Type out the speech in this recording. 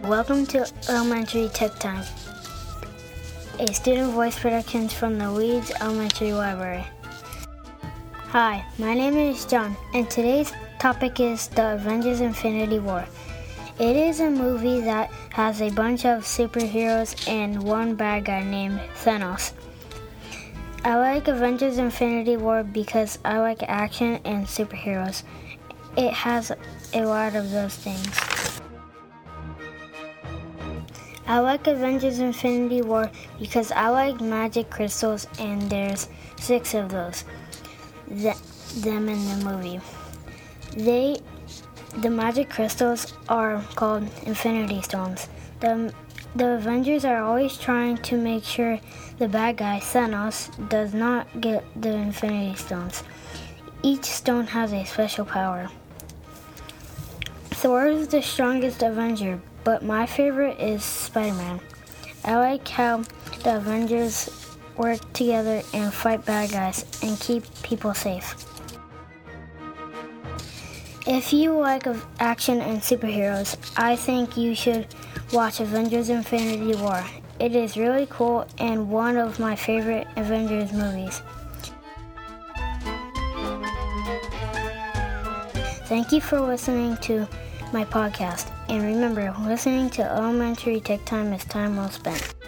Welcome to Elementary Tech Time, a student voice production from the Weeds Elementary Library. Hi, my name is John, and today's topic is The Avengers Infinity War. It is a movie that has a bunch of superheroes and one bad guy named Thanos. I like Avengers Infinity War because I like action and superheroes. It has a lot of those things. I like Avengers Infinity War because I like magic crystals, and there's 6 of those. Them in the movie. The magic crystals are called Infinity Stones. The Avengers are always trying to make sure the bad guy, Thanos, does not get the Infinity Stones. Each stone has a special power. Thor is the strongest Avenger, but my favorite is Spider-Man. I like how the Avengers work together and fight bad guys and keep people safe. If you like action and superheroes, I think you should watch Avengers Infinity War. It is really cool and one of my favorite Avengers movies. Thank you for listening to my podcast. And remember, listening to Elementary Tech Time is time well spent.